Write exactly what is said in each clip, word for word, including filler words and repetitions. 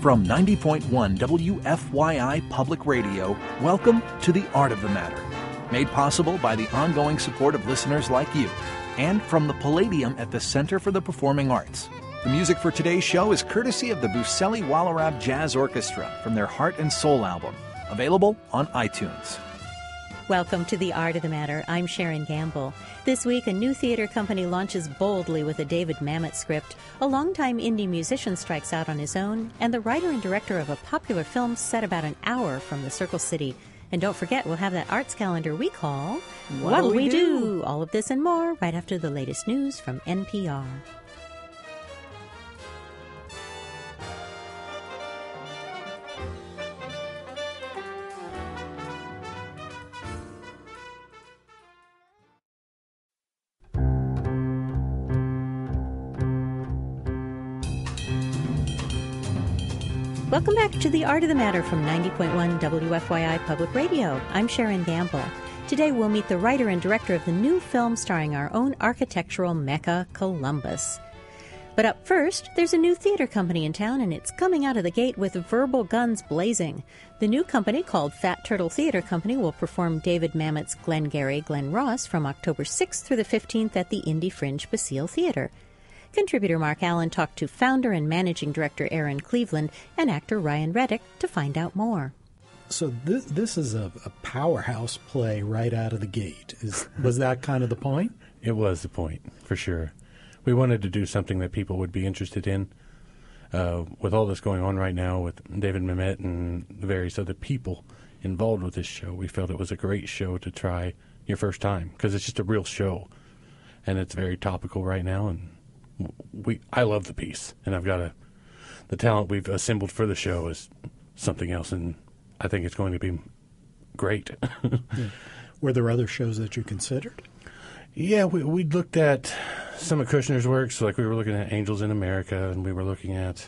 From ninety point one W F Y I Public Radio, welcome to The Art of the Matter. Made possible by the ongoing support of listeners like you, and from the Palladium at the Center for the Performing Arts. The music for today's show is courtesy of the Buseli Wallarab Jazz Orchestra from their Heart and Soul album, available on iTunes. Welcome to The Art of the Matter. I'm Sharon Gamble. This week, a new theater company launches boldly with a David Mamet script, a longtime indie musician strikes out on his own, and the writer and director of a popular film set about an hour from the Circle City. And don't forget, we'll have that arts calendar we call What'll We Do? All of this and more right after the latest news from N P R. Welcome back to The Art of the Matter from ninety point one W F Y I Public Radio. I'm Sharon Gamble. Today we'll meet the writer and director of the new film starring our own architectural mecca, Columbus. But up first, there's a new theater company in town, and it's coming out of the gate with verbal guns blazing. The new company, called Fat Turtle Theater Company, will perform David Mamet's Glengarry Glen Ross from October sixth through the fifteenth at the Indie Fringe Basile Theater. Contributor Mark Allen talked to founder and managing director Aaron Cleveland and actor Ryan Reddick to find out more. So this, this is a, a powerhouse play right out of the gate. Is, was that kind of the point? It was the point, for sure. We wanted to do something that people would be interested in. Uh, with all this going on right now with David Mamet and the various other people involved with this show, we felt it was a great show to try your first time, because it's just a real show. And it's very topical right now, and We, I love the piece, and I've got a, the talent we've assembled for the show is something else, and I think it's going to be great. Yeah. Were there other shows that you considered? Yeah, we we looked at some of Kushner's work, so like we were looking at Angels in America, and we were looking at,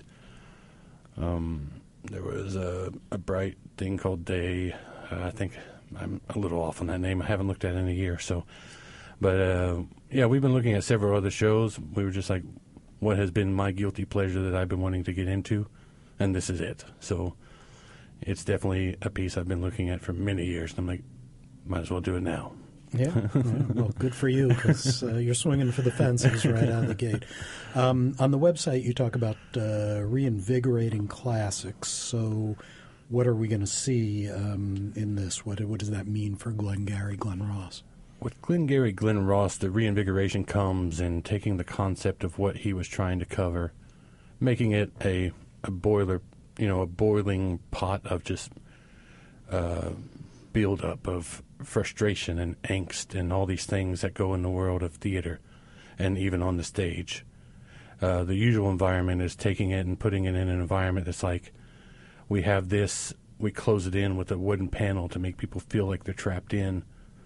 um, there was a, a bright thing called Day. Uh, I think I'm a little off on that name. I haven't looked at it in a year, so... But, uh, yeah, we've been looking at several other shows. We were just like, what has been my guilty pleasure that I've been wanting to get into? And this is it. So it's definitely a piece I've been looking at for many years. And I'm like, might as well do it now. Yeah, yeah, well, good for you, because uh, you're swinging for the fences right out of the gate. Um, on the website, you talk about uh, reinvigorating classics. So what are we going to see um, in this? What, what does that mean for Glengarry Glen Ross? With Glengarry Glen Ross, the reinvigoration comes in taking the concept of what he was trying to cover, making it a, a boiler, you know, a boiling pot of just uh, build-up of frustration and angst and all these things that go in the world of theater and even on the stage. Uh, the usual environment is taking it and putting it in an environment that's like, we have this, we close it in with a wooden panel to make people feel like they're trapped in.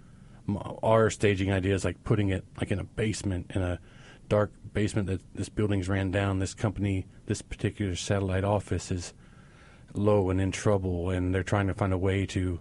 Our staging idea is like putting it like in a basement, in a dark basement that this building's ran down. This company, this particular satellite office is low and in trouble, and they're trying to find a way to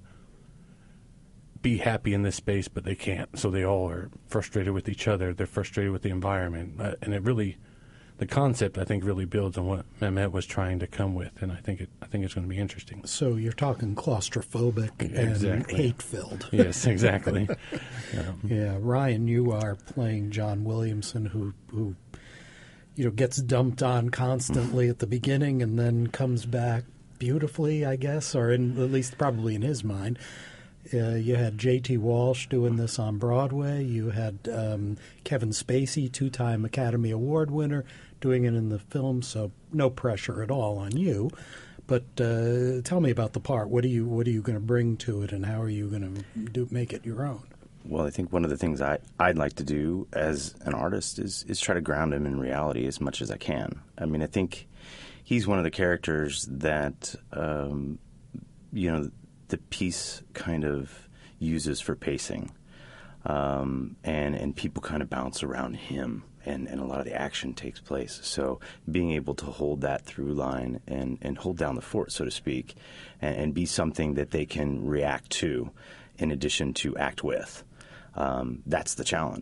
be happy in this space, but they can't. So they all are frustrated with each other. They're frustrated with the environment. Uh, and it really, the concept, I think, really builds on what Mamet was trying to come with, and I think it. I think it's going to be interesting. So you're talking claustrophobic exactly. and hate-filled. Yes, exactly. um, yeah, Ryan, you are playing John Williamson, who who you know gets dumped on constantly at the beginning, and then comes back beautifully, I guess, or in, at least probably in his mind. Uh, you had J T Walsh doing this on Broadway. You had um, Kevin Spacey, two-time Academy Award winner, doing it in the film, so no pressure at all on you. But uh, tell me about the part. What are you What are you going to bring to it, and how are you going to do make it your own? Well, I think one of the things I, I'd like to do as an artist is, is try to ground him in reality as much as I can. I mean, I think he's one of the characters that, um, you know, the piece kind of uses for pacing. Um, and, and people kind of bounce around him, and, and a lot of the action takes place. So being able to hold that through line and, and hold down the fort, so to speak, and, and be something that they can react to in addition to act with, um, that's the challenge.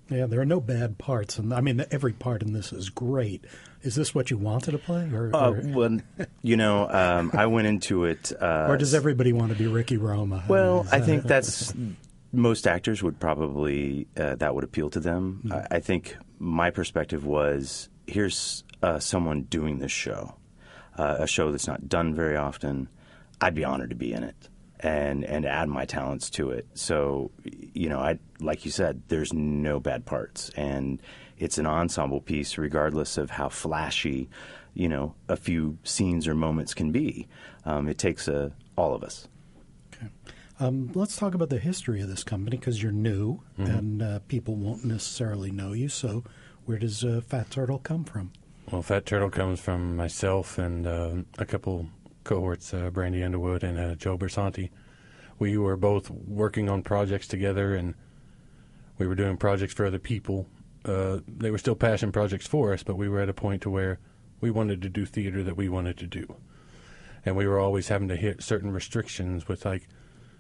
Yeah, there are no bad parts, and I mean every part in this is great. Is this what you wanted to play, or, uh, or, well, you know, um, I went into it. Uh, or does everybody want to be Ricky Roma? Well, Is I that- think that's most actors would probably uh, that would appeal to them. Mm-hmm. I, I think my perspective was here's uh, someone doing this show, uh, a show that's not done very often. I'd be honored to be in it and and add my talents to it. So, you know, I like you said, there's no bad parts, and it's an ensemble piece, regardless of how flashy, you know, a few scenes or moments can be. Um, it takes uh, all of us. Okay. Um, let's talk about the history of this company, because you're new, Mm-hmm. and uh, people won't necessarily know you. So, where does uh, Fat Turtle come from? Well, Fat Turtle comes from myself and uh, a couple cohorts, uh, Brandy Underwood and uh, Joe Bersanti. We were both working on projects together, and we were doing projects for other people. Uh, they were still passion projects for us, but we were at a point to where we wanted to do theater that we wanted to do. And we were always having to hit certain restrictions with, like,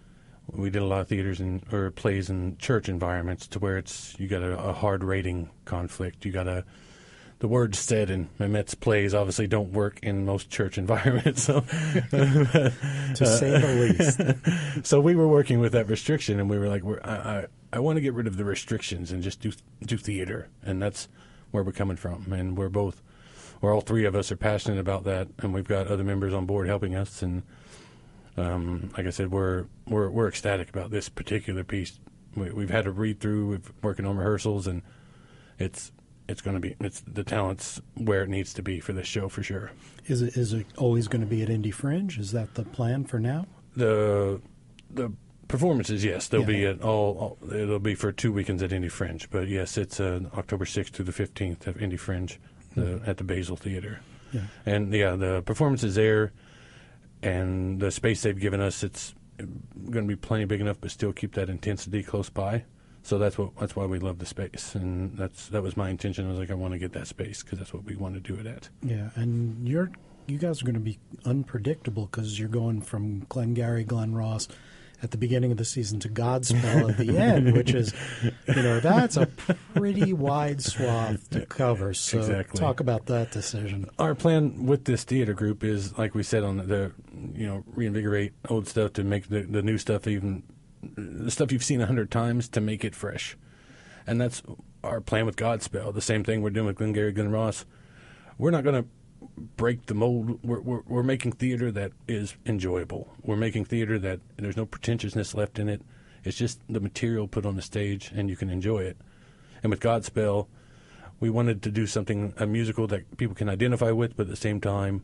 we did a lot of theaters and or plays in church environments to where it's you got a, a hard rating conflict. You got a the words said in Mamet's plays obviously don't work in most church environments. So, To say the least. so we were working with that restriction, and we were like, we're, I, I, I want to get rid of the restrictions and just do do theater, and that's where we're coming from. And we're both, or all three of us are passionate about that, and we've got other members on board helping us. And um, like I said, we're we're we're ecstatic about this particular piece. We, we've had a read through, we've working on rehearsals, and it's. It's going to be, it's the talent's where it needs to be for this show for sure. Is it is it always going to be at Indie Fringe? Is that the plan for now? The the performances, yes, they'll Yeah. be at all, all. It'll be for two weekends at Indie Fringe, but yes, it's uh, October sixth through the fifteenth at Indie Fringe the, at the Basil Theater. Yeah. And yeah, the performance is there, and the space they've given us, it's going to be plenty big enough, but still keep that intensity close by. So that's what that's why we love the space, and that's that was my intention. I was like, I want to get that space because that's what we want to do it at. Yeah, and you're you guys are going to be unpredictable because you're going from Glengarry Glen Ross at the beginning of the season to Godspell at the end, which is, you know, that's a pretty wide swath to cover. So Exactly. talk about that decision. Our plan with this theater group is, like we said, on the, the you know, reinvigorate old stuff to make the, the new stuff even, the stuff you've seen a hundred times to make it fresh. And that's our plan with Godspell. The same thing we're doing with Glengarry Glen Ross. We're not going to break the mold. We're, we're, we're making theater that is enjoyable. We're making theater that there's no pretentiousness left in it. It's just the material put on the stage, and you can enjoy it. And with Godspell, we wanted to do something, a musical that people can identify with, but at the same time,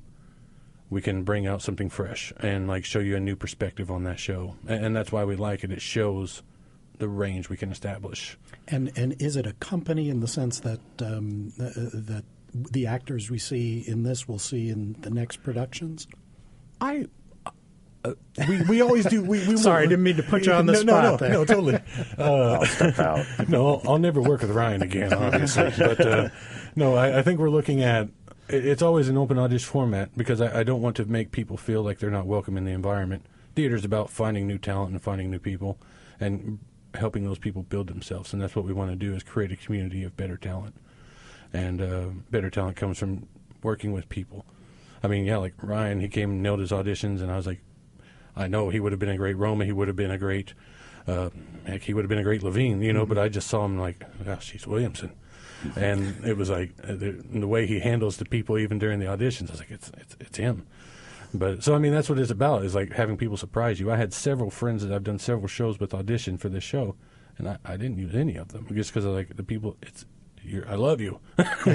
we can bring out something fresh and like show you a new perspective on that show. And, and that's why we like it. It shows the range we can establish. And and is it a company in the sense that um, uh, that the actors we see in this we'll see in the next productions? I. Uh, we we always do. We, we Sorry, I didn't mean to put you on the no, spot no, no, there. No, totally. Uh, I'll step out. no, I'll, I'll never work with Ryan again, obviously. But uh, no, I, I think we're looking at. It's always an open audition format because I, I don't want to make people feel like they're not welcome in the environment. Theater's about finding new talent and finding new people and helping those people build themselves, and that's what we want to do is create a community of better talent. And uh, better talent comes from working with people. I mean, yeah, like Ryan, he came and nailed his auditions, and I was like, I know he would have been a great Roma, he would have been a great, uh, heck, he would have been a great Levine, you know, mm-hmm. But I just saw him like, gosh, he's Williamson. And it was like uh, the, the way he handles the people even during the auditions. I was like, it's it's it's him. But so I mean, that's what it's about. Is like having people surprise you. I had several friends that I've done several shows with audition for this show, and I, I didn't use any of them just because of like the people. It's you're, I love you, but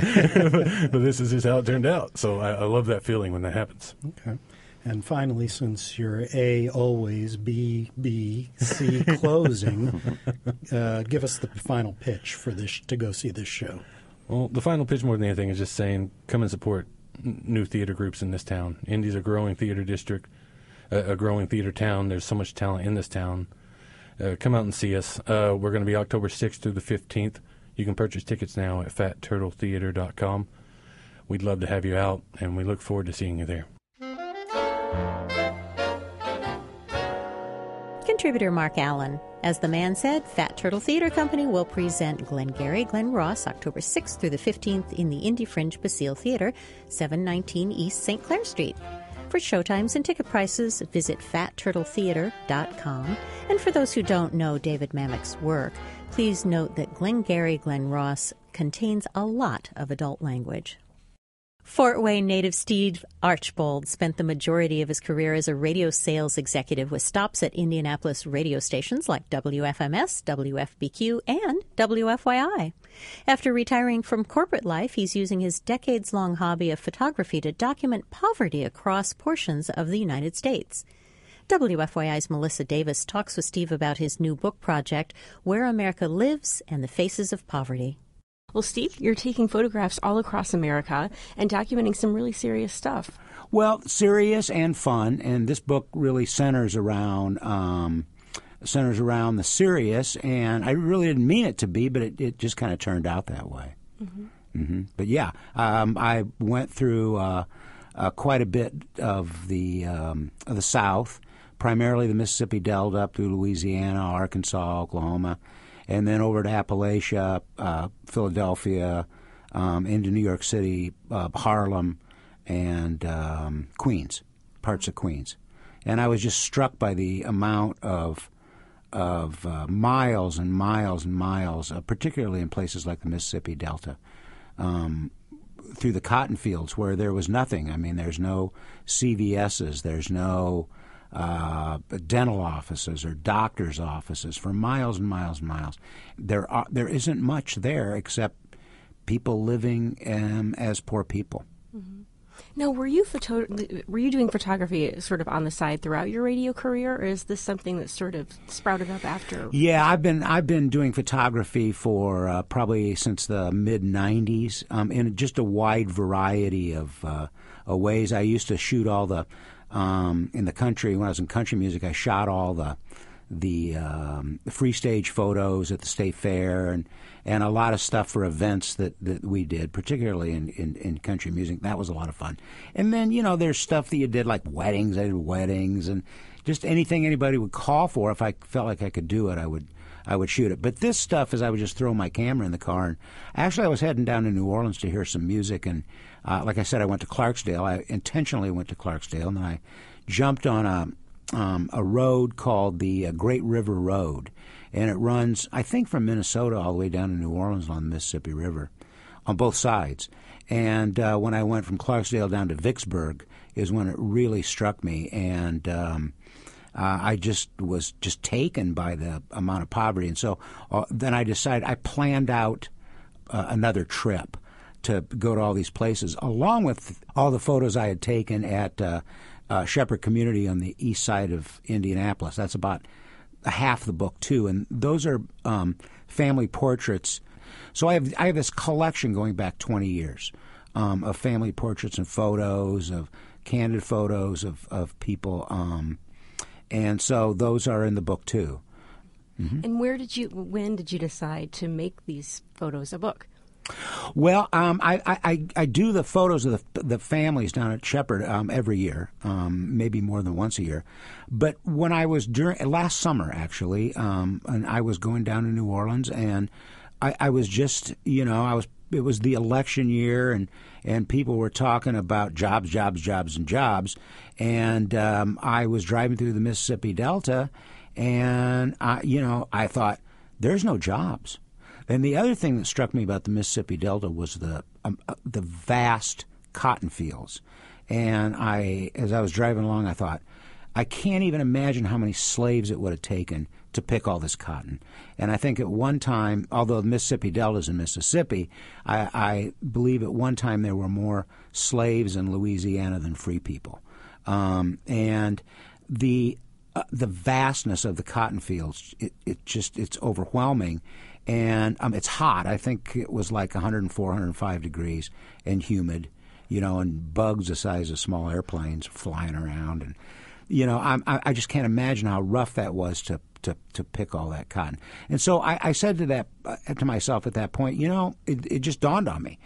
this is just how it turned out. So I, I love that feeling when that happens. Okay. And finally, since you're A, always, B, B, C, closing, uh, give us the final pitch for this to go see this show. Well, the final pitch more than anything is just saying, come and support n- new theater groups in this town. Indy's a growing theater district, a, a growing theater town. There's so much talent in this town. Uh, come out and see us. Uh, we're going to be October sixth through the fifteenth. You can purchase tickets now at fat turtle theater dot com. We'd love to have you out, and we look forward to seeing you there. contributor Mark Allen. As the man said, Fat Turtle Theater Company will present Glengarry Glen Ross October sixth through the fifteenth in the Indie Fringe Basile Theater, seven nineteen East Saint Clair Street. For showtimes and ticket prices, visit fat turtle theater dot com. And for those who don't know David Mamet's work, please note that Glengarry Glen Ross contains a lot of adult language. Fort Wayne native Steve Archbold spent the majority of his career as a radio sales executive with stops at Indianapolis radio stations like W F M S, W F B Q, and W F Y I. After retiring from corporate life, he's using his decades-long hobby of photography to document poverty across portions of the United States. W F Y I's Melissa Davis talks with Steve about his new book project, Where America Lives and the Faces of Poverty. Well, Steve, you're taking photographs all across America and documenting some really serious stuff. Well, serious and fun, and this book really centers around um, centers around the serious, and I really didn't mean it to be, but it, it just kind of turned out that way. Mm-hmm. Mm-hmm. But yeah, um, I went through uh, uh, quite a bit of the um, of the South, primarily the Mississippi Delta up through Louisiana, Arkansas, Oklahoma, and then over to Appalachia, uh, Philadelphia, um, into New York City, uh, Harlem, and um, Queens, parts of Queens. And I was just struck by the amount of of uh, miles and miles and miles, uh, particularly in places like the Mississippi Delta, um, through the cotton fields where there was nothing. I mean, there's no C V S's, there's no Uh, dental offices or doctors' offices for miles and miles and miles. There are there isn't much there except people living um, as poor people. Mm-hmm. Now, were you photo- were you doing photography sort of on the side throughout your radio career, or is this something that sort of sprouted up after? Yeah, I've been I've been doing photography for uh, probably since the mid nineties, um, in just a wide variety of, uh, of ways. I used to shoot all the Um, in the country, when I was in country music, I shot all the the, um, the free stage photos at the State Fair and, and a lot of stuff for events that, that we did, particularly in, in, in country music. That was a lot of fun. And then, you know, there's stuff that you did like weddings. I did weddings and just anything anybody would call for. If I felt like I could do it, I would I would shoot it. But this stuff is I would just throw my camera in the car. And actually, I was heading down to New Orleans to hear some music. And uh, like I said, I went to Clarksdale. I intentionally went to Clarksdale, and then I jumped on a um, a road called the uh, Great River Road. And it runs, I think, from Minnesota all the way down to New Orleans on the Mississippi River on both sides. And uh, when I went from Clarksdale down to Vicksburg is when it really struck me. And um, uh, I just was just taken by the amount of poverty. And so uh, then I decided, I planned out uh, another trip to go to all these places, along with all the photos I had taken at uh, uh, Shepherd Community on the east side of Indianapolis. That's about half the book, too. And those are um, family portraits. So I have I have this collection going back twenty years um, of family portraits and photos, of candid photos of, of people. Um, and so those are in the book, too. Mm-hmm. And where did you, when did you decide to make these photos a book? Well, um, I, I, I do the photos of the, the families down at Shepherd um, every year, um, maybe more than once a year. But when I was during last summer, actually, um, and I was going down to New Orleans, and I, I was just, you know, I was. It was the election year, and and people were talking about jobs, jobs, jobs, and jobs. And um, I was driving through the Mississippi Delta, and I, you know, I thought, there's no jobs. And the other thing that struck me about the Mississippi Delta was the um, uh, the vast cotton fields. And I, as I was driving along, I thought, I can't even imagine how many slaves it would have taken to pick all this cotton. And I think at one time, although the Mississippi Delta is in Mississippi, I, I believe at one time there were more slaves in Louisiana than free people. Um, and the uh, the vastness of the cotton fields, it, it just it's overwhelming. And um, it's hot. I think it was like one oh four, one oh five degrees and humid, you know, and bugs the size of small airplanes flying around. And, you know, I'm, I, I just can't imagine how rough that was to, to, to pick all that cotton. And so I, I said to that uh, to myself at that point, you know, it, it just dawned on me.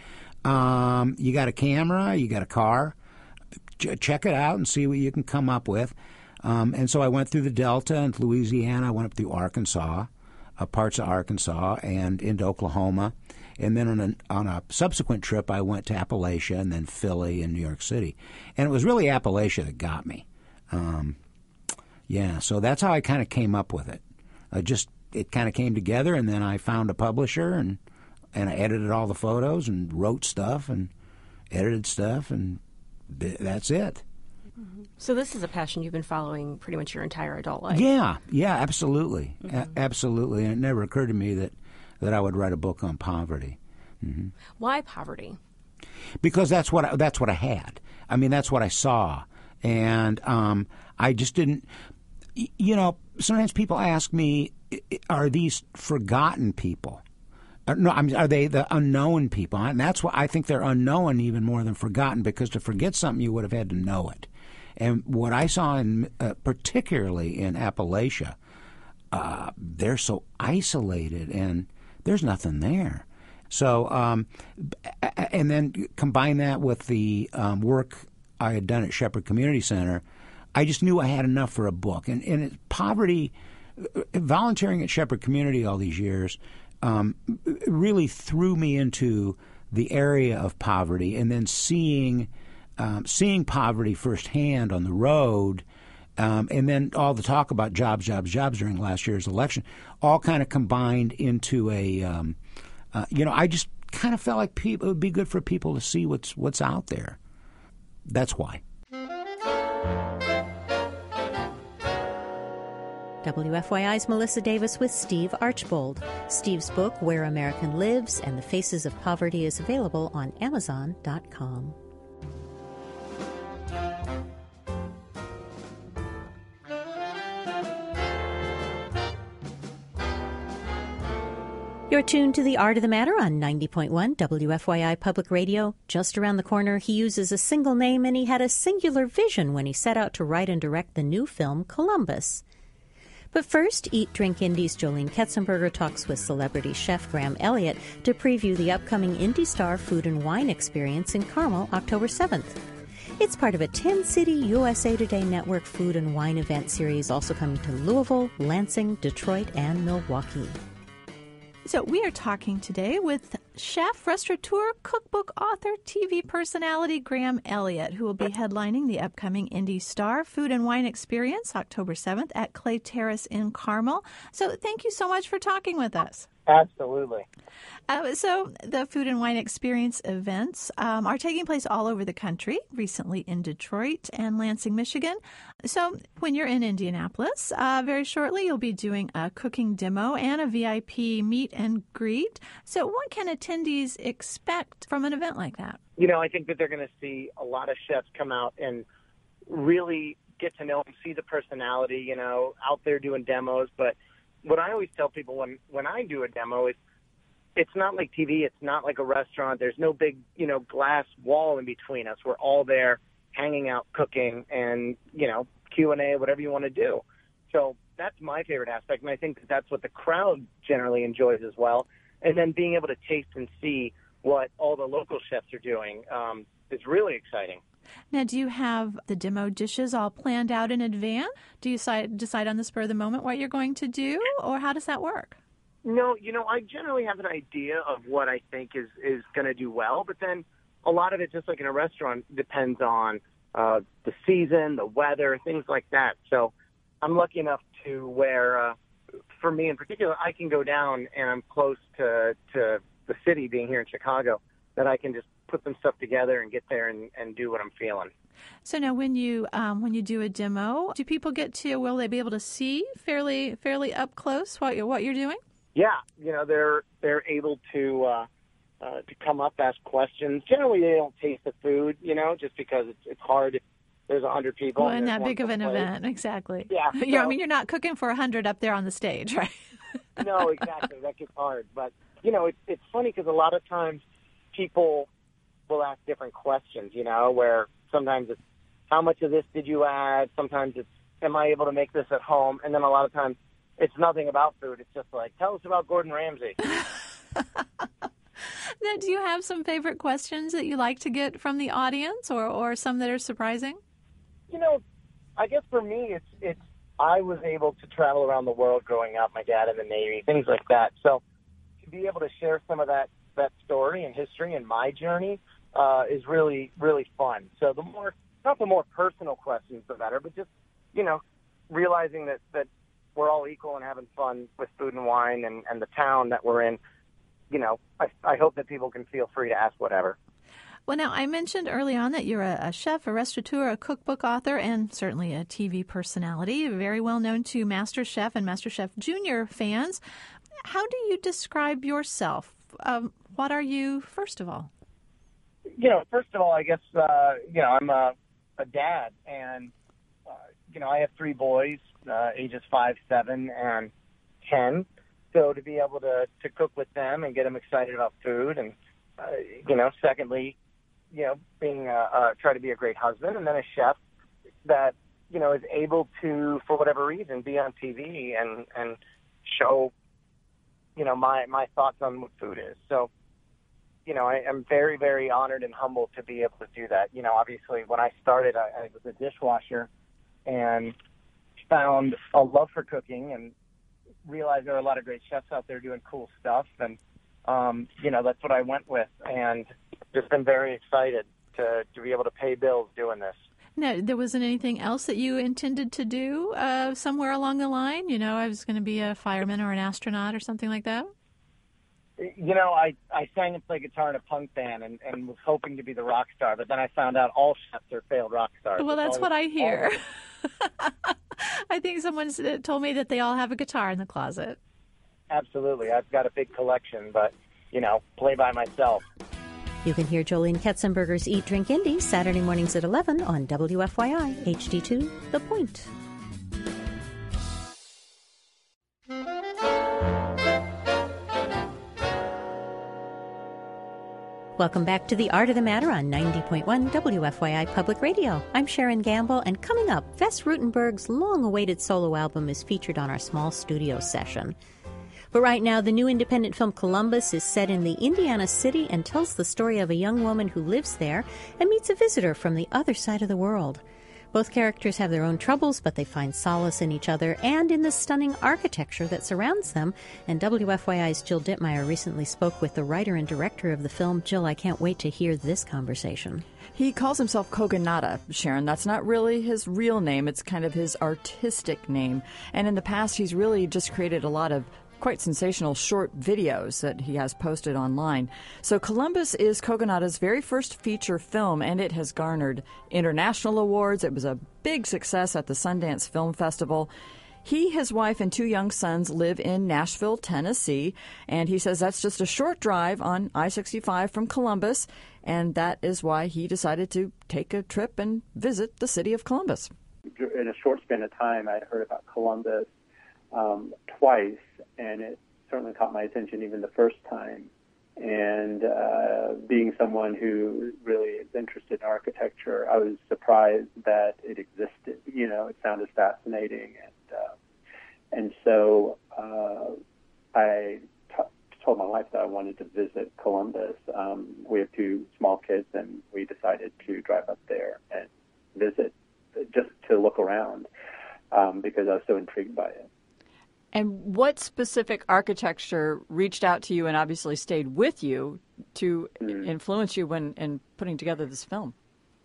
Um, you got a camera, you got a car, ch- check it out and see what you can come up with. Um, and so I went through the Delta and Louisiana. I went up through Arkansas, uh, parts of Arkansas, and into Oklahoma. And then on a, on a subsequent trip, I went to Appalachia and then Philly and New York City. And it was really Appalachia that got me. Um, yeah, so that's how I kind of came up with it. I just it kind of came together, and then I found a publisher, and and I edited all the photos and wrote stuff and edited stuff, and th- that's it. So this is a passion you've been following pretty much your entire adult life. Yeah, yeah, absolutely, Mm-hmm. a- absolutely. And it never occurred to me that, that I would write a book on poverty. Mm-hmm. Why poverty? Because that's what I, that's what I had. I mean, that's what I saw, and um, I just didn't. y- You know, sometimes people ask me, "I- I- "Are these forgotten people?" Uh, No, I mean, are they the unknown people? And that's what I think they're unknown even more than forgotten, because to forget something, you would have had to know it. And what I saw, in uh, particularly in Appalachia, uh, they're so isolated, and there's nothing there. So, um, and then combine that with the um, work I had done at Shepherd Community Center, I just knew I had enough for a book. And, and it, poverty, volunteering at Shepherd Community all these years, um, really threw me into the area of poverty, and then seeing um, seeing poverty firsthand on the road, um, and then all the talk about jobs, jobs, jobs during last year's election, all kind of combined into a, um, uh, you know, I just kind of felt like people, it would be good for people to see what's what's out there. That's why. W F Y I's Melissa Davis with Steve Archbold. Steve's book, Where American Lives and the Faces of Poverty, is available on Amazon dot com. You're tuned to The Art of the Matter on ninety point one W F Y I Public Radio. Just around the corner, he uses a single name, and he had a singular vision when he set out to write and direct the new film, Columbus. But first, Eat, Drink Indies' Jolene Ketzenberger talks with celebrity chef Graham Elliott to preview the upcoming Indy Star Food and Wine Experience in Carmel, October seventh. It's part of a ten-city U S A Today Network food and wine event series, also coming to Louisville, Lansing, Detroit, and Milwaukee. So we are talking today with chef, restaurateur, cookbook author, T V personality Graham Elliott, who will be headlining the upcoming Indy Star Food and Wine Experience October seventh at Clay Terrace in Carmel. So thank you so much for talking with us. Absolutely. Uh, so the Food and Wine Experience events um, are taking place all over the country, recently in Detroit and Lansing, Michigan. So when you're in Indianapolis, uh, very shortly you'll be doing a cooking demo and a V I P meet and greet. So what can attendees expect from an event like that? You know, I think that they're going to see a lot of chefs come out and really get to know them, see the personality, you know, out there doing demos. But what I always tell people when, when I do a demo is it's not like T V. It's not like a restaurant. There's no big, you know, glass wall in between us. We're all there hanging out, cooking, and, you know, Q and A, whatever you want to do. So that's my favorite aspect, and I think that that's what the crowd generally enjoys as well. And then being able to taste and see what all the local chefs are doing um, is really exciting. Now, do you have the demo dishes all planned out in advance? Do you decide, decide on the spur of the moment what you're going to do, or how does that work? No, you know, I generally have an idea of what I think is, is going to do well, but then a lot of it, just like in a restaurant, depends on uh, the season, the weather, things like that. So I'm lucky enough to where, uh, for me in particular, I can go down and I'm close to, to the city, being here in Chicago, that I can just put some stuff together and get there and, and do what I'm feeling. So now when you um, when you do a demo, do people get to, will they be able to see fairly fairly up close what you're, what you're doing? Yeah, you know, they're they're able to uh, uh, to come up, ask questions. Generally, they don't taste the food, you know, just because it's it's hard if there's a hundred people. Well, and and that there's big of one an plate. event, exactly. Yeah, You're, I so- mean, you're not cooking for a hundred up there on the stage, right? No, exactly. That gets hard. But, you know, it's it's funny because a lot of times people will ask different questions, you know, where sometimes it's, how much of this did you add? Sometimes it's, am I able to make this at home? And then a lot of times it's nothing about food. It's just like, tell us about Gordon Ramsay. Now, do you have some favorite questions that you like to get from the audience, or, or some that are surprising? You know, I guess for me, it's it's I was able to travel around the world growing up. My dad in the Navy, things like that. So to be able to share some of that that story and history and my journey uh, is really really fun. So the more not the more personal questions, the better, but just you know realizing that that we're all equal and having fun with food and wine and, and the town that we're in. You know, I, I hope that people can feel free to ask whatever. Well, now, I mentioned early on that you're a, a chef, a restaurateur, a cookbook author, and certainly a T V personality, very well known to MasterChef and MasterChef Junior fans. How do you describe yourself? Um, what are you, first of all? You know, first of all, I guess, uh, you know, I'm a, a dad, and, uh, you know, I have three boys, uh, ages five, seven, and ten. So to be able to, to cook with them and get them excited about food, and, uh, you know, secondly, you know, being a, uh, try to be a great husband, and then a chef that, you know, is able to, for whatever reason, be on T V and, and show, you know, my, my thoughts on what food is. So, you know, I am very, very honored and humbled to be able to do that. You know, obviously when I started, I, I was a dishwasher and found a love for cooking and realized there are a lot of great chefs out there doing cool stuff. And, um, you know, that's what I went with, and just been very excited to, to be able to pay bills doing this. Now, there wasn't anything else that you intended to do uh, somewhere along the line? You know, I was going to be a fireman or an astronaut or something like that? You know, I, I sang and played guitar in a punk band and, and was hoping to be the rock star, but then I found out all chefs are failed rock stars. Well, that's always, what I hear. Always... I think someone told me that they all have a guitar in the closet. Absolutely. I've got a big collection, but, you know, play by myself. You can hear Jolene Ketzenberger's Eat, Drink, Indie Saturday mornings at eleven on W F Y I H D two, The Point. Welcome back to The Art of the Matter on ninety point one W F Y I Public Radio. I'm Sharon Gamble, and coming up, Wes Rutenberg's long-awaited solo album is featured on our small studio session. But right now, the new independent film Columbus is set in the Indiana city and tells the story of a young woman who lives there and meets a visitor from the other side of the world. Both characters have their own troubles, but they find solace in each other and in the stunning architecture that surrounds them. And W F Y I's Jill Dittmeyer recently spoke with the writer and director of the film. Jill, I can't wait to hear this conversation. He calls himself Kogonada, Sharon. That's not really his real name. It's kind of his artistic name. And in the past, he's really just created a lot of quite sensational short videos that he has posted online. So Columbus is Kogonada's very first feature film, and it has garnered international awards. It was a big success at the Sundance Film Festival. He, his wife, and two young sons live in Nashville, Tennessee, and he says that's just a short drive on I sixty-five from Columbus, and that is why he decided to take a trip and visit the city of Columbus. In a short span of time, I'd heard about Columbus um, twice, and it certainly caught my attention even the first time. And uh, being someone who really is interested in architecture, I was surprised that it existed. You know, it sounded fascinating, and uh, and so uh, I t- told my wife that I wanted to visit Columbus. Um, we have two small kids, and we decided to drive up there and visit just to look around um, because I was so intrigued by it. And what specific architecture reached out to you and obviously stayed with you to mm. influence you when in putting together this film?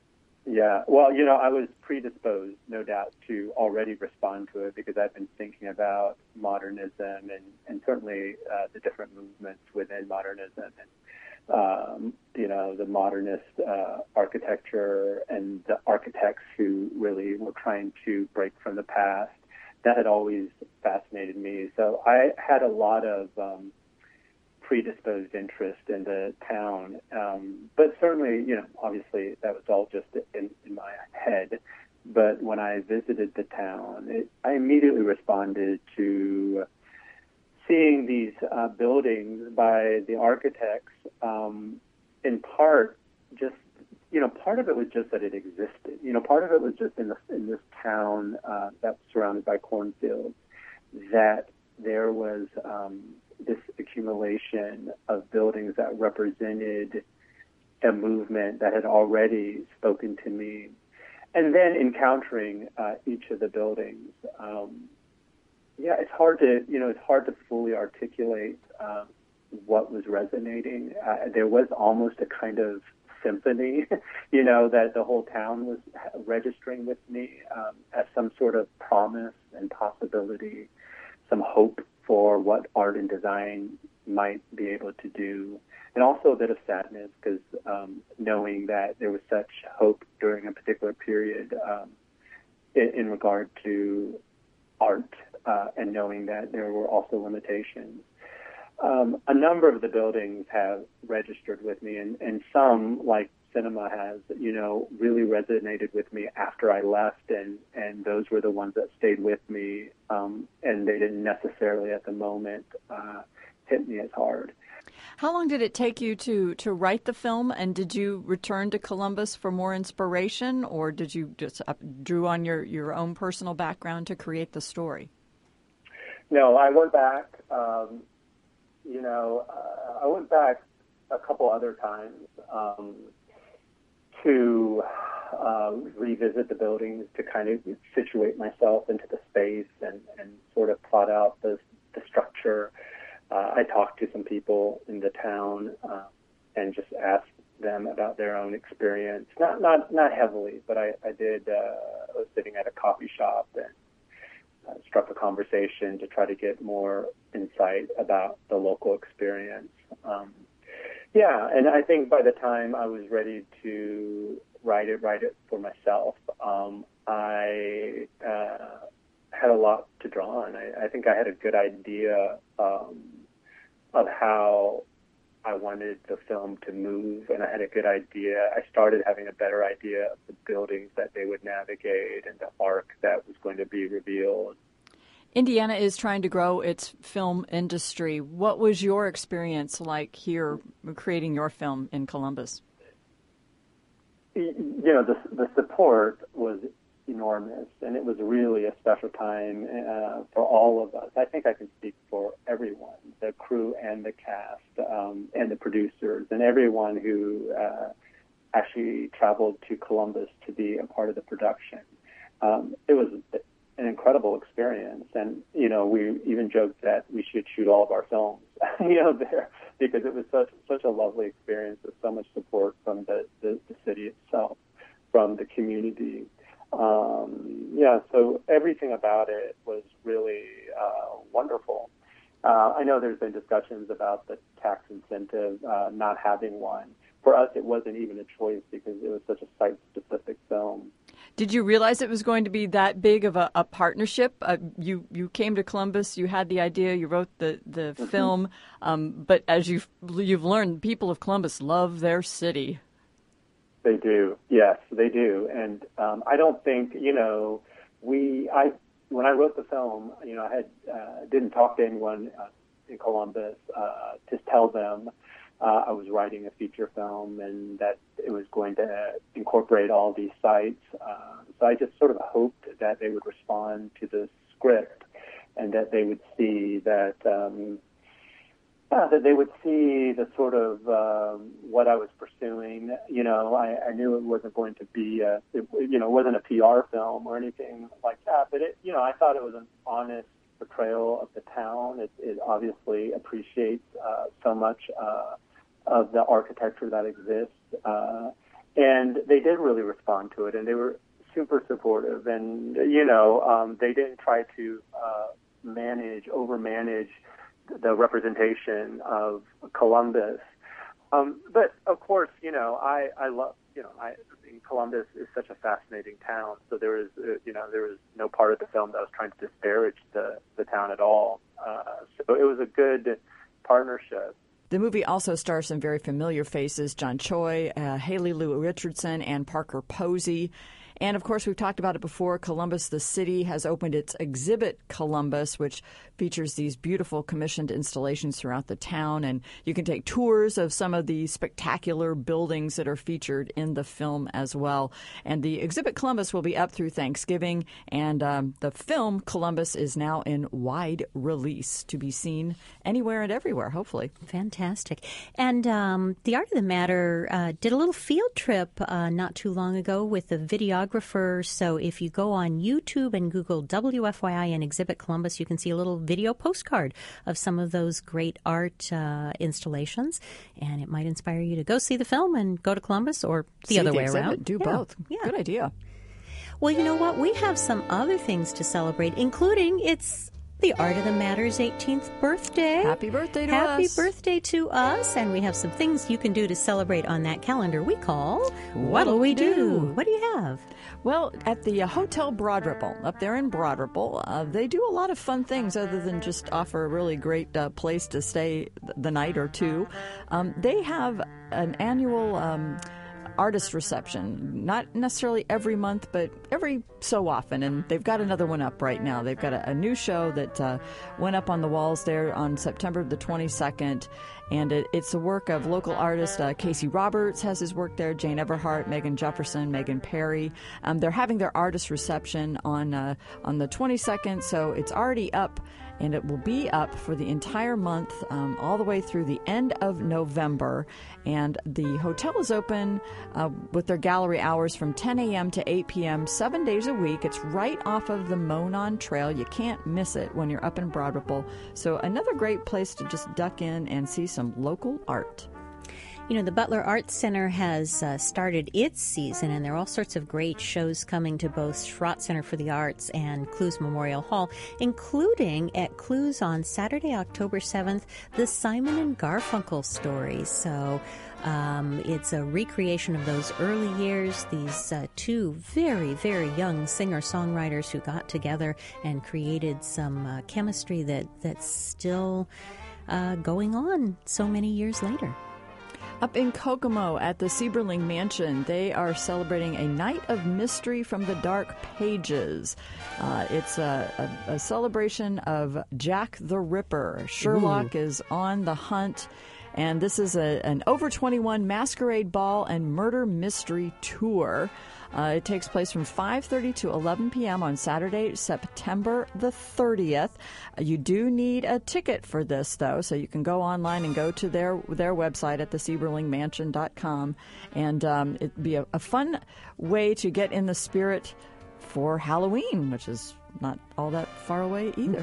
Yeah, well, you know, I was predisposed, no doubt, to already respond to it because I've been thinking about modernism and, and certainly uh, the different movements within modernism and, um, you know, the modernist uh, architecture and the architects who really were trying to break from the past. That had always fascinated me. So I had a lot of um, predisposed interest in the town. Um, but certainly, you know, obviously that was all just in, in my head. But when I visited the town, it, I immediately responded to seeing these uh, buildings by the architects, um, in part just You know, part of it was just that it existed. You know, part of it was just in, the, in this town uh, that was surrounded by cornfields, that there was um, this accumulation of buildings that represented a movement that had already spoken to me. and then encountering uh, each of the buildings. Um, yeah, it's hard to, you know, it's hard to fully articulate uh, what was resonating. Uh, there was almost a kind of symphony, you know, that the whole town was registering with me um, as some sort of promise and possibility, some hope for what art and design might be able to do, and also a bit of sadness because um, knowing that there was such hope during a particular period um, in, in regard to art, uh, and knowing that there were also limitations. Um, a number of the buildings have registered with me, and, and some, like cinema has, you know, really resonated with me after I left, and, and those were the ones that stayed with me, um, and they didn't necessarily at the moment uh, hit me as hard. How long did it take you to, to write the film, and did you return to Columbus for more inspiration, or did you just uh, drew on your, your own personal background to create the story? No, I went back. Um, you know, uh, I went back a couple other times um, to uh, revisit the buildings, to kind of situate myself into the space and, and sort of plot out the, the structure. Uh, I talked to some people in the town uh, and just asked them about their own experience. Not not not heavily, but I, I did. Uh, I was sitting at a coffee shop and uh, struck a conversation to try to get more insight about the local experience. Um, yeah, and I think by the time I was ready to write it, write it for myself, um, I uh, had a lot to draw on. I, I think I had a good idea um, of how I wanted the film to move, and I had a good idea. I started having a better idea of the buildings that they would navigate and the arc that was going to be revealed. Indiana is trying to grow its film industry. What was your experience like here creating your film in Columbus? You know, the, the support was enormous, and it was really a special time uh, for all of us. I think I can speak for everyone, the crew and the cast um, and the producers and everyone who uh, actually traveled to Columbus to be a part of the production. Um, it was an incredible experience, and, you know, we even joked that we should shoot all of our films, you know, there, because it was such such a lovely experience with so much support from the, the, the city itself, from the community. Um, yeah, so everything about it was really uh, wonderful. Uh, I know there's been discussions about the tax incentive, uh, not having one. For us, it wasn't even a choice because it was such a site-specific film. Did you realize it was going to be that big of a, a partnership? Uh, you you came to Columbus, you had the idea, you wrote the, the mm-hmm. film, um, but as you've, you've learned, people of Columbus love their city. They do, yes, they do. And um, I don't think, you know, we, I, when I wrote the film, you know, I had, uh, didn't talk to anyone uh, in Columbus, uh, just tell them uh, I was writing a feature film and that it was going to incorporate all these sites. Uh, so I just sort of hoped that they would respond to the script and that they would see that, um, Yeah, that they would see the sort of um, what I was pursuing. You know, I, I knew it wasn't going to be, a, it, you know, it wasn't a P R film or anything like that. But it, you know, I thought it was an honest portrayal of the town. It, it obviously appreciates uh, so much uh, of the architecture that exists, uh, and they did really respond to it, and they were super supportive. And you know, um, they didn't try to uh, manage, overmanage the representation of Columbus. Um, but of course, you know, I, I love, you know, I, Columbus is such a fascinating town. So there is, uh, you know, there was no part of the film that was trying to disparage the, the town at all. Uh, so it was a good partnership. The movie also stars some very familiar faces, John Choi, uh, Haley Lu Richardson, and Parker Posey. And, of course, we've talked about it before. Columbus, the city, has opened its Exhibit Columbus, which features these beautiful commissioned installations throughout the town. And you can take tours of some of the spectacular buildings that are featured in the film as well. And the Exhibit Columbus will be up through Thanksgiving. And um, the film Columbus is now in wide release to be seen anywhere and everywhere, hopefully. Fantastic. And um, The Art of the Matter uh, did a little field trip uh, not too long ago with the videographer photographers. So if you go on YouTube and Google W F Y I and Exhibit Columbus, you can see a little video postcard of some of those great art uh, installations. And it might inspire you to go see the film and go to Columbus, or the see other the way exhibit. around. Do yeah. both. Yeah. Good idea. Well, you know what? We have some other things to celebrate, including it's the Art of the Matter's eighteenth birthday. Happy birthday to Happy us. Happy birthday to us. And we have some things you can do to celebrate on that calendar we call What'll We Do? What do you have? Well, at the uh, Hotel Broad Ripple, up there in Broad Ripple, uh, they do a lot of fun things other than just offer a really great uh, place to stay the night or two. Um, they have an annual Um, artist reception, not necessarily every month, but every so often, and they've got another one up right now. They've got a, a new show that uh, went up on the walls there on September the twenty-second, and it, it's a work of local artists. Uh, Casey Roberts has his work there, Jane Everhart, Megan Jefferson, Megan Perry. Um, they're having their artist reception on uh, on the twenty-second, so it's already up. And it will be up for the entire month, um, all the way through the end of November. And the hotel is open uh, with their gallery hours from ten a.m. to eight p.m., seven days a week. It's right off of the Monon Trail. You can't miss it when you're up in Broad Ripple. So another great place to just duck in and see some local art. You know, the Butler Arts Center has uh, started its season, and there are all sorts of great shows coming to both Schrott Center for the Arts and Clues Memorial Hall, including at Clues on Saturday, October seventh, the Simon and Garfunkel stories. So um, it's a recreation of those early years, these uh, two very, very young singer-songwriters who got together and created some uh, chemistry that, that's still uh, going on so many years later. Up in Kokomo at the Sieberling Mansion, they are celebrating a night of mystery from the dark pages. Uh, it's a, a, a celebration of Jack the Ripper. Sherlock Ooh. is on the hunt, and this is a, an over twenty-one masquerade ball and murder mystery tour. Uh, it takes place from five thirty to eleven p.m. on Saturday, September the thirtieth. Uh, you do need a ticket for this, though, so you can go online and go to their their website at the sieberling mansion dot com. And um, it'd be a, a fun way to get in the spirit for Halloween, which is not all that far away either.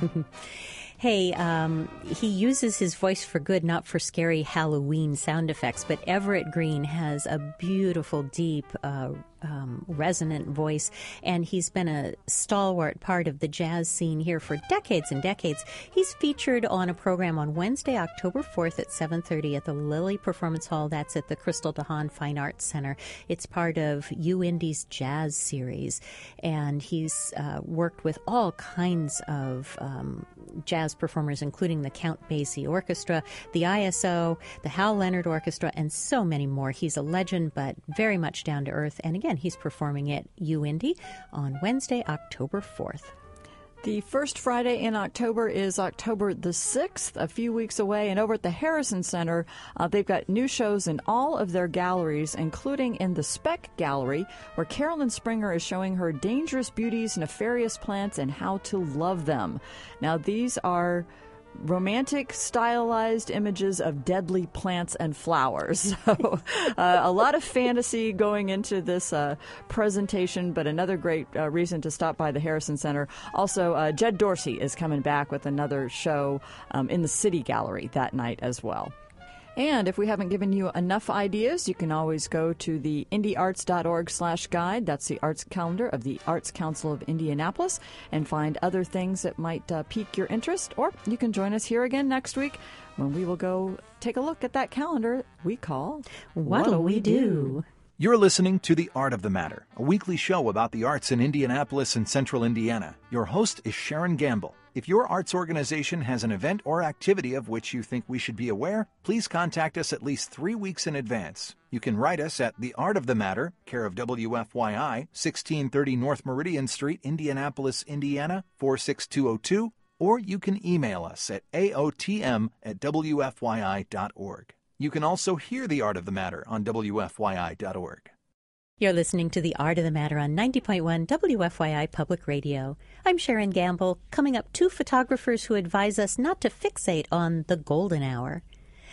Hey, um, he uses his voice for good, not for scary Halloween sound effects, but Everett Green has a beautiful, deep, uh, um, resonant voice, and he's been a stalwart part of the jazz scene here for decades and decades. He's featured on a program on Wednesday, October fourth at seven thirty at the Lilly Performance Hall. That's at the Crystal DeHaan Fine Arts Center. It's part of U Indy's jazz series, and he's uh, worked with all kinds of um, jazz performers, including the Count Basie Orchestra, the I S O, the Hal Leonard Orchestra, and so many more. He's a legend, but very much down to earth. And again, he's performing at U Indy on Wednesday, October fourth. The first Friday in October is October the sixth, a few weeks away. And over at the Harrison Center, uh, they've got new shows in all of their galleries, including in the Speck Gallery, where Carolyn Springer is showing her dangerous beauties, nefarious plants, and how to love them. Now, these are romantic, stylized images of deadly plants and flowers. So uh, a lot of fantasy going into this uh, presentation, but another great uh, reason to stop by the Harrison Center. Also, uh, Jed Dorsey is coming back with another show um, in the City Gallery that night as well. And if we haven't given you enough ideas, you can always go to the indy arts dot org slash guide. That's the arts calendar of the Arts Council of Indianapolis, and find other things that might uh, pique your interest. Or you can join us here again next week when we will go take a look at that calendar we call What'll, What'll We Do? You're listening to The Art of the Matter, a weekly show about the arts in Indianapolis and central Indiana. Your host is Sharon Gamble. If your arts organization has an event or activity of which you think we should be aware, please contact us at least three weeks in advance. You can write us at The Art of the Matter, care of W F Y I, sixteen thirty North Meridian Street, Indianapolis, Indiana, four six two zero two, or you can email us at A O T M at W F Y I dot org. You can also hear The Art of the Matter on W F Y I dot org. You're listening to The Art of the Matter on ninety point one W F Y I Public Radio. I'm Sharon Gamble. Coming up, two photographers who advise us not to fixate on the golden hour.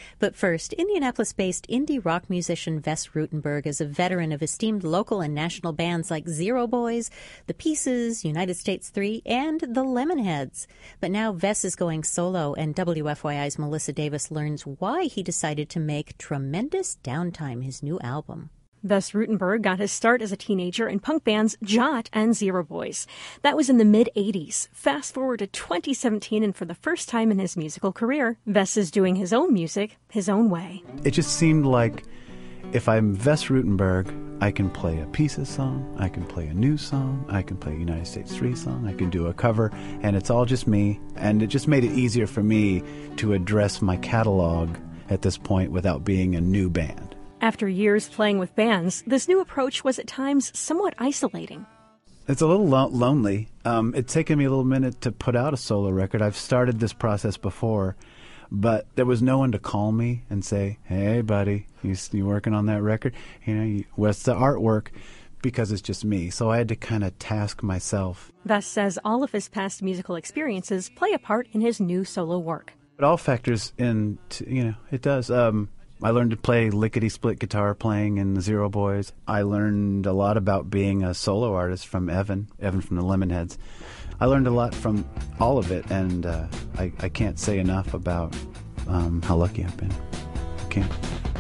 But first, Indianapolis-based indie rock musician Wes Rutenberg is a veteran of esteemed local and national bands like Zero Boys, The Pieces, United States three, and the Lemonheads. But now Wes is going solo, and W F Y I's Melissa Davis learns why he decided to make Tremendous Downtime his new album. Wes Rutenberg got his start as a teenager in punk bands Jot and Zero Boys. That was in the mid-eighties. Fast forward to twenty seventeen, and for the first time in his musical career, Wes is doing his own music his own way. It just seemed like if I'm Wes Rutenberg, I can play a Pieces song, I can play a new song, I can play a United States three song, I can do a cover, and it's all just me. And it just made it easier for me to address my catalog at this point without being a new band. After years playing with bands, this new approach was at times somewhat isolating. It's a little lo- lonely. Um, it's taken me a little minute to put out a solo record. I've started this process before, but there was no one to call me and say, hey, buddy, you, you working on that record? You know, you, what's the artwork? Because it's just me. So I had to kind of task myself. Wes says all of his past musical experiences play a part in his new solo work. It all factors in, to, you know, it does. Um, I learned to play lickety-split guitar playing in the Zero Boys. I learned a lot about being a solo artist from Evan, Evan from the Lemonheads. I learned a lot from all of it, and uh, I, I can't say enough about um, how lucky I've been. I can't.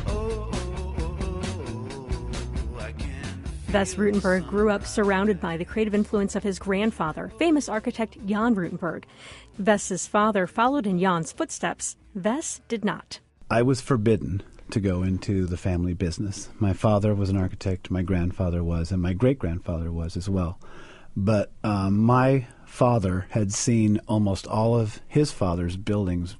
Wes Rutenberg grew up surrounded by the creative influence of his grandfather, famous architect Jan Rutenberg. Wes's father followed in Jan's footsteps. Wes did not. I was forbidden to go into the family business. My father was an architect, my grandfather was, and my great-grandfather was as well. But um, my father had seen almost all of his father's buildings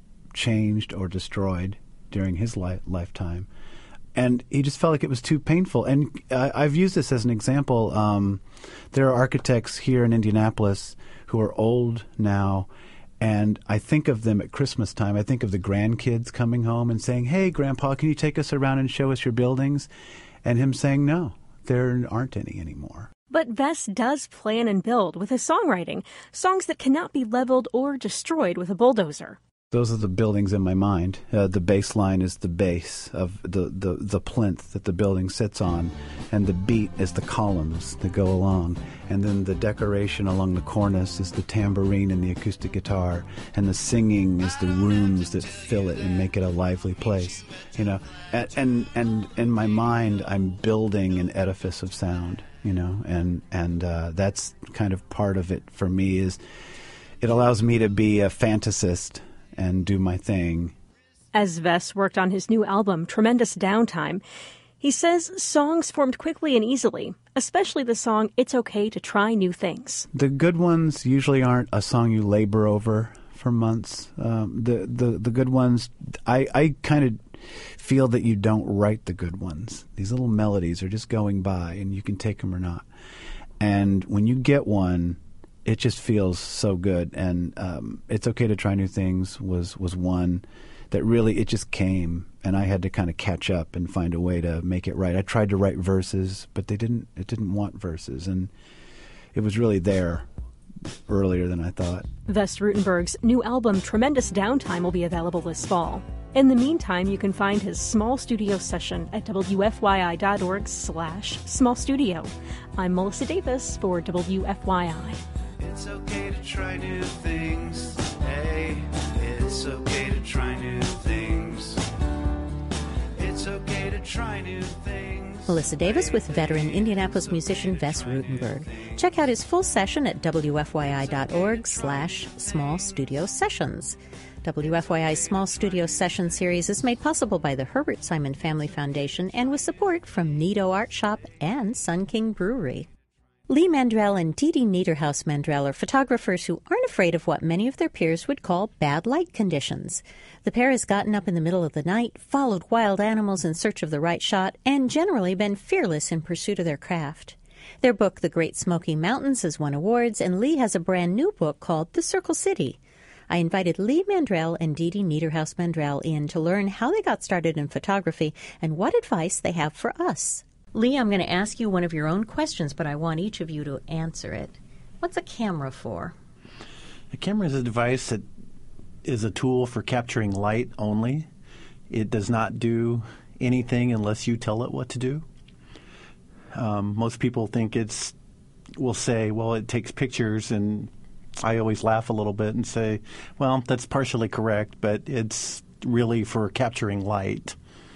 changed or destroyed during his li- lifetime. And he just felt like it was too painful. And I, I've used this as an example. Um, there are architects here in Indianapolis who are old now, and I think of them at Christmas time. I think of the grandkids coming home and saying, hey, Grandpa, can you take us around and show us your buildings? And him saying, no, there aren't any anymore. But Wes does plan and build with his songwriting, songs that cannot be leveled or destroyed with a bulldozer. Those are the buildings in my mind. Uh, the base line is the base of the, the, the plinth that the building sits on, and the beat is the columns that go along. And then the decoration along the cornice is the tambourine and the acoustic guitar, and the singing is the rooms that fill it and make it a lively place. You know, and and, and in my mind, I'm building an edifice of sound. You know, and and uh, that's kind of part of it for me. Is it allows me to be a fantasist and do my thing. As Wes worked on his new album, Tremendous Downtime, he says songs formed quickly and easily, especially the song It's Okay to Try New Things. The good ones usually aren't a song you labor over for months. Um, the, the, the good ones, I, I kind of feel that you don't write the good ones. These little melodies are just going by, and you can take them or not. And when you get one, it just feels so good. And um, It's Okay to Try New Things was, was one that really, it just came, and I had to kind of catch up and find a way to make it right. I tried to write verses, but they didn't. It didn't want verses, and it was really there earlier than I thought. Wes Rutenberg's new album, Tremendous Downtime, will be available this fall. In the meantime, you can find his small studio session at W F Y I dot org slash small studio. I'm Melissa Davis for W F Y I. It's okay to try new things. Hey, it's okay to try new things. It's okay to try new things. Melissa Davis with veteran Indianapolis musician Wes Rutenberg. Check out his full session at W F Y I dot org slash small studio sessions. W F Y I's Small Studio Session series is made possible by the Herbert Simon Family Foundation and with support from Nido Art Shop and Sun King Brewery. Lee Mandrell and Dee Dee Niederhaus Mandrell are photographers who aren't afraid of what many of their peers would call bad light conditions. The pair has gotten up in the middle of the night, followed wild animals in search of the right shot, and generally been fearless in pursuit of their craft. Their book, The Great Smoky Mountains, has won awards, and Lee has a brand new book called The Circle City. I invited Lee Mandrell and Dee Dee Niederhaus Mandrell in to learn how they got started in photography and what advice they have for us. Lee, I'm going to ask you one of your own questions, but I want each of you to answer it. What's a camera for? A camera is a device that is a tool for capturing light only. It does not do anything unless you tell it what to do. Um, most people think it's, will say, well, it takes pictures, and I always laugh a little bit and say, well, that's partially correct, but it's really for capturing light.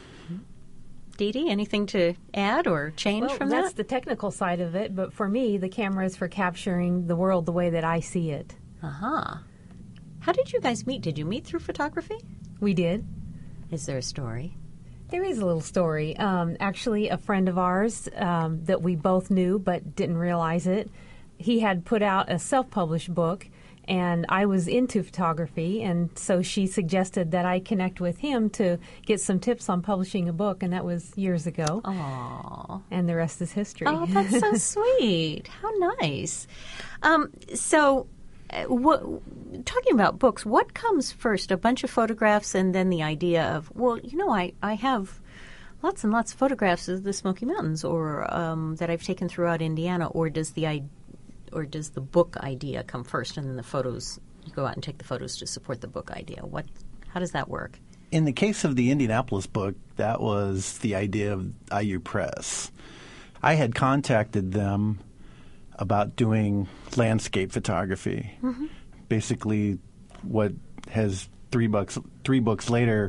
Dee Dee, anything to add or change well, from that's that? the technical side of it, but for me, the camera is for capturing the world the way that I see it. Uh-huh. How did you guys meet? Did you meet through photography? We did. Is there a story? There is a little story. Um, actually, a friend of ours um, that we both knew but didn't realize it, he had put out a self-published book, and I was into photography, and so she suggested that I connect with him to get some tips on publishing a book, and that was years ago. Aww. And the rest is history. Oh, that's so sweet. How nice. Um, so, uh, what, talking about books, what comes first, a bunch of photographs and then the idea of, well, you know, I, I have lots and lots of photographs of the Smoky Mountains or um, that I've taken throughout Indiana, or does the idea Or does the book idea come first, and then the photos, you go out and take the photos to support the book idea? What, how does that work? In the case of the Indianapolis book, that was the idea of I U Press. I had contacted them about doing landscape photography. Mm-hmm. Basically, what has three books three books later,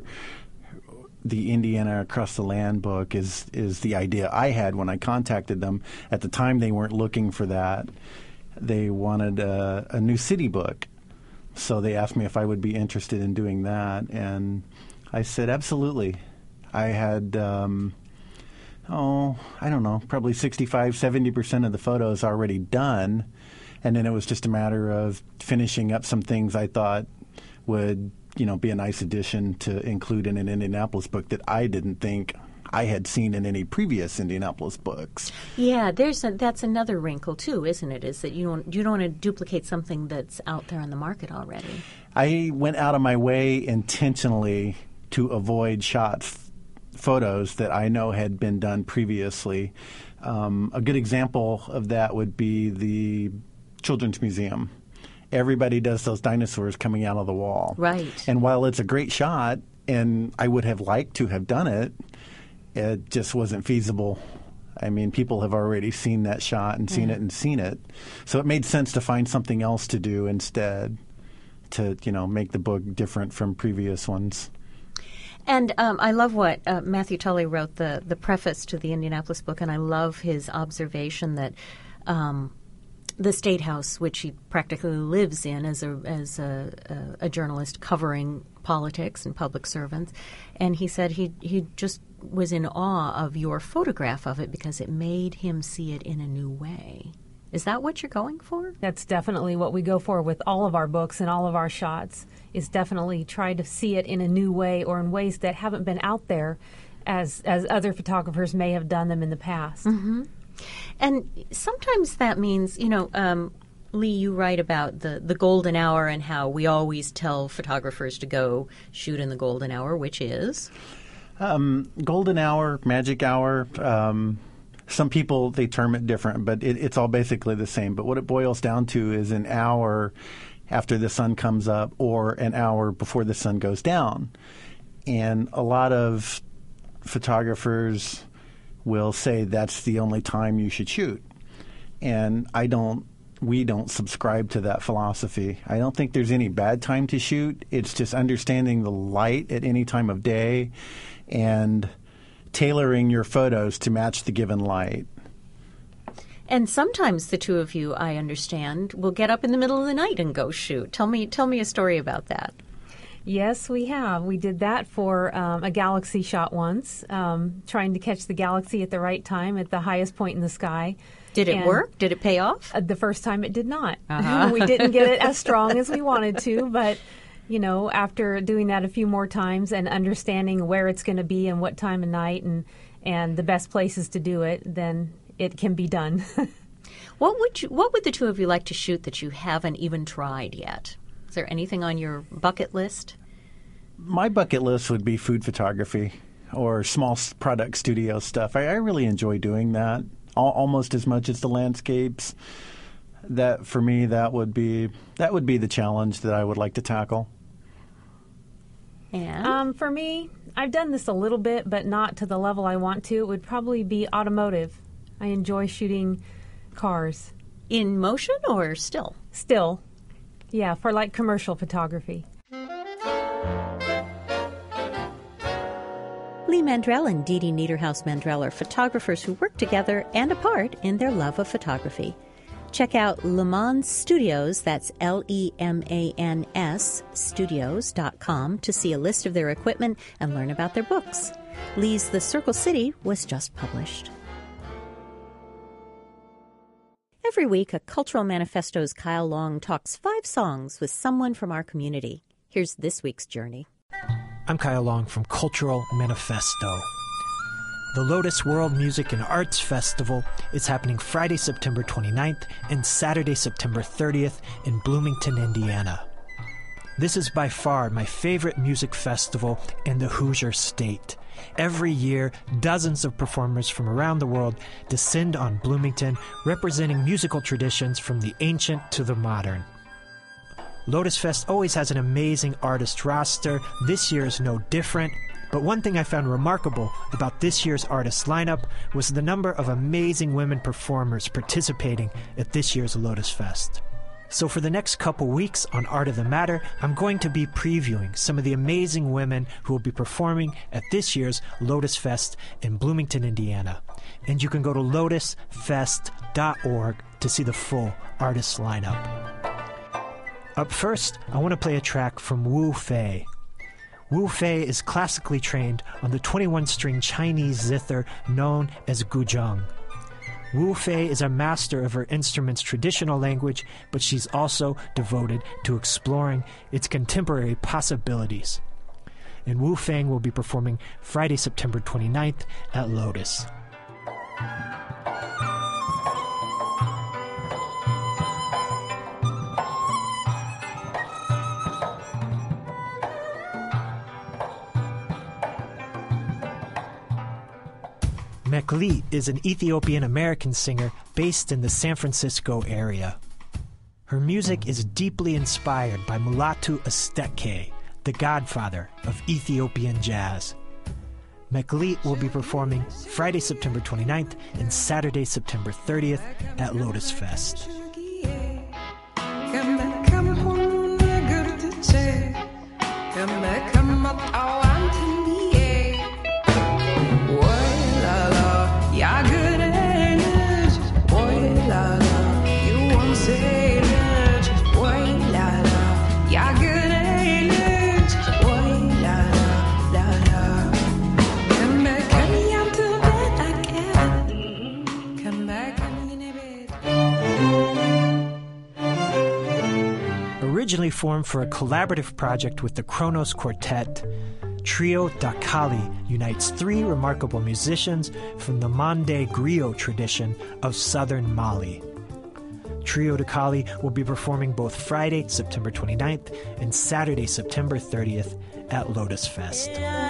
the Indiana Across the Land book is is the idea I had when I contacted them. At the time, they weren't looking for that. They wanted a, a new city book. So they asked me if I would be interested in doing that. And I said, absolutely. I had, um, oh, I don't know, probably sixty-five, seventy percent of the photos already done. And then it was just a matter of finishing up some things I thought would, you know, be a nice addition to include in an Indianapolis book that I didn't think I had seen in any previous Indianapolis books. Yeah, there's a, that's another wrinkle too, isn't it? Is that you don't you don't want to duplicate something that's out there on the market already. I went out of my way intentionally to avoid shots, photos that I know had been done previously. Um, a good example of that would be the Children's Museum. Everybody does those dinosaurs coming out of the wall. Right. And while it's a great shot, and I would have liked to have done it, it just wasn't feasible. I mean, people have already seen that shot and seen mm. it and seen it. So it made sense to find something else to do instead to, you know, make the book different from previous ones. And um, I love what uh, Matthew Tully wrote, the, the preface to the Indianapolis book, and I love his observation that um, the State House, which he practically lives in as a as a, a, a journalist covering politics and public servants, and he said he he just was in awe of your photograph of it because it made him see it in a new way. Is that what you're going for? That's definitely what we go for with all of our books and all of our shots, is definitely try to see it in a new way or in ways that haven't been out there as as other photographers may have done them in the past. Mm-hmm. And sometimes that means, you know, um, Lee, you write about the, the golden hour and how we always tell photographers to go shoot in the golden hour, which is? Um, golden hour, magic hour. Um, some people, they term it different, but it, it's all basically the same. But what it boils down to is an hour after the sun comes up or an hour before the sun goes down. And a lot of photographers will say that's the only time you should shoot. And I don't, we don't subscribe to that philosophy. I don't think there's any bad time to shoot. It's just understanding the light at any time of day and tailoring your photos to match the given light. And sometimes the two of you, I understand, will get up in the middle of the night and go shoot. Tell me, tell me a story about that. Yes, we have. We did that for um, a galaxy shot once, um, trying to catch the galaxy at the right time at the highest point in the sky. Did it and work? Did it pay off? Uh, the first time it did not. Uh-huh. We didn't get it as strong as we wanted to, but you know, after doing that a few more times and understanding where it's going to be and what time of night and, and the best places to do it, then it can be done. What would you, what would the two of you like to shoot that you haven't even tried yet? Is there anything on your bucket list? My bucket list would be food photography or small product studio stuff. I, I really enjoy doing that, al- almost as much as the landscapes. That for me, that would be that would be the challenge that I would like to tackle. And um, for me, I've done this a little bit, but not to the level I want to. It would probably be automotive. I enjoy shooting cars. In motion or still? Still. Yeah, for like commercial photography. Lee Mandrell and Dee Dee Niederhaus-Mandrell are photographers who work together and apart in their love of photography. Check out Le Mans Studios, that's L E M A N S, studios dot com, to see a list of their equipment and learn about their books. Lee's The Circle City was just published. Every week, a Cultural Manifesto's Kyle Long talks five songs with someone from our community. Here's this week's journey. I'm Kyle Long from Cultural Manifesto. The Lotus World Music and Arts Festival is happening Friday, September twenty-ninth and Saturday, September thirtieth in Bloomington, Indiana. This is by far my favorite music festival in the Hoosier State. Every year, dozens of performers from around the world descend on Bloomington, representing musical traditions from the ancient to the modern. Lotus Fest always has an amazing artist roster. This year is no different. But one thing I found remarkable about this year's artist lineup was the number of amazing women performers participating at this year's Lotus Fest. So for the next couple weeks on Art of the Matter, I'm going to be previewing some of the amazing women who will be performing at this year's Lotus Fest in Bloomington, Indiana. And you can go to lotus fest dot org to see the full artist lineup. Up first, I want to play a track from Wu Fei. Wu Fei is classically trained on the twenty-one string Chinese zither known as guzheng. Wu Fei is a master of her instrument's traditional language, but she's also devoted to exploring its contemporary possibilities. And Wu Fei will be performing Friday, September twenty-ninth at Lotus. Mekli is an Ethiopian-American singer based in the San Francisco area. Her music is deeply inspired by Mulatu Asteke, the godfather of Ethiopian jazz. Mekli will be performing Friday, September twenty-ninth and Saturday, September thirtieth at Lotus Fest. Originally formed for a collaborative project with the Kronos Quartet, Trio da Kali unites three remarkable musicians from the Mande Griot tradition of southern Mali. Trio da Kali will be performing both Friday, September twenty-ninth and Saturday, September thirtieth at Lotus Fest.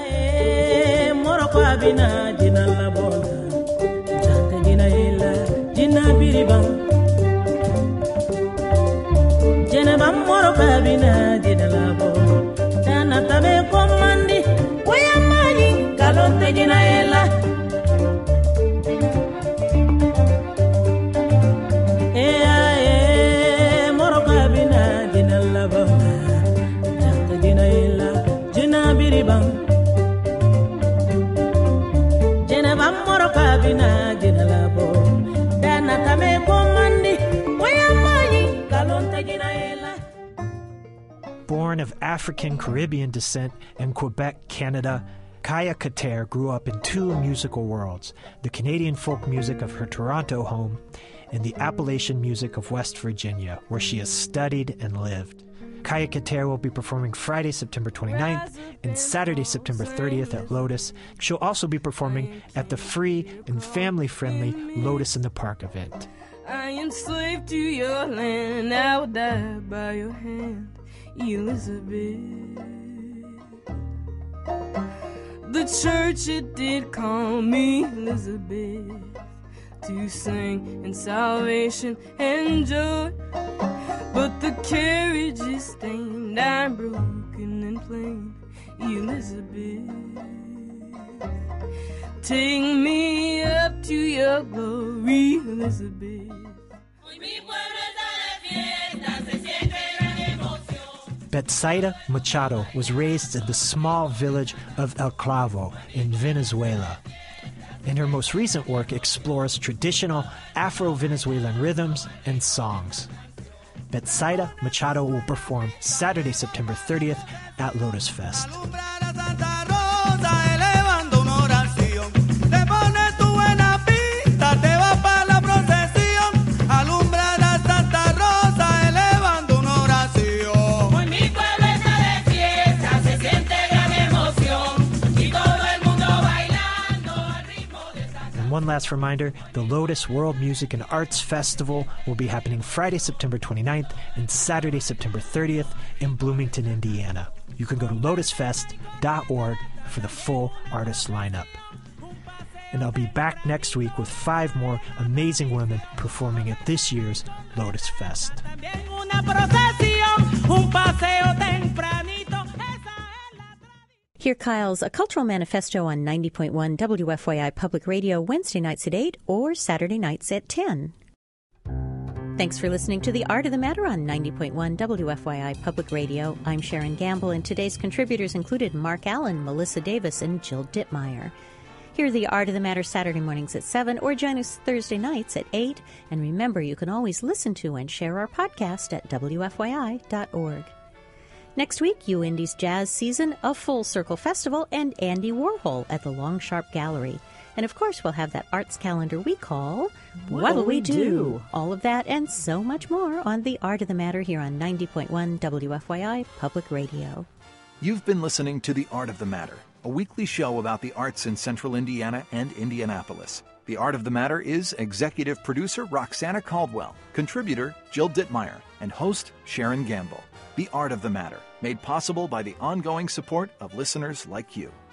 Born of African Caribbean descent in Quebec, Canada, Kaya Kater grew up in two musical worlds, the Canadian folk music of her Toronto home and the Appalachian music of West Virginia, where she has studied and lived. Kaya Kater will be performing Friday, September twenty-ninth and Saturday, September thirtieth at Lotus. She'll also be performing at the free and family-friendly Lotus in the Park event. I am slave to your land, I will die by your hand, Elizabeth. The church, it did call me Elizabeth to sing in salvation and joy, but the carriage is stained, I'm broken and plain, Elizabeth. Take me up to your glory, Elizabeth. Betsaida Machado was raised in the small village of El Clavo in Venezuela. And her most recent work explores traditional Afro-Venezuelan rhythms and songs. Betsaida Machado will perform Saturday, September thirtieth at Lotus Fest. One last reminder, the Lotus World Music and Arts Festival will be happening Friday, September twenty-ninth and Saturday, September thirtieth in Bloomington, Indiana. You can go to lotus fest dot org for the full artist lineup. And I'll be back next week with five more amazing women performing at this year's Lotus Fest. Hear Kyle's A Cultural Manifesto on ninety point one W F Y I Public Radio Wednesday nights at eight or Saturday nights at ten. Thanks for listening to The Art of the Matter on ninety point one W F Y I Public Radio. I'm Sharon Gamble, and today's contributors included Mark Allen, Melissa Davis, and Jill Dittmeyer. Hear The Art of the Matter Saturday mornings at seven or join us Thursday nights at eight. And remember, you can always listen to and share our podcast at W F Y I dot org. Next week, U Indie's Jazz Season, a Full Circle Festival, and Andy Warhol at the Long Sharp Gallery. And of course, we'll have that arts calendar we call What'll We Do? All of that and so much more on The Art of the Matter here on ninety point one W F Y I Public Radio. You've been listening to The Art of the Matter, a weekly show about the arts in Central Indiana and Indianapolis. The Art of the Matter is executive producer Roxana Caldwell, contributor Jill Dittmeyer, and host Sharon Gamble. The Art of the Matter, made possible by the ongoing support of listeners like you.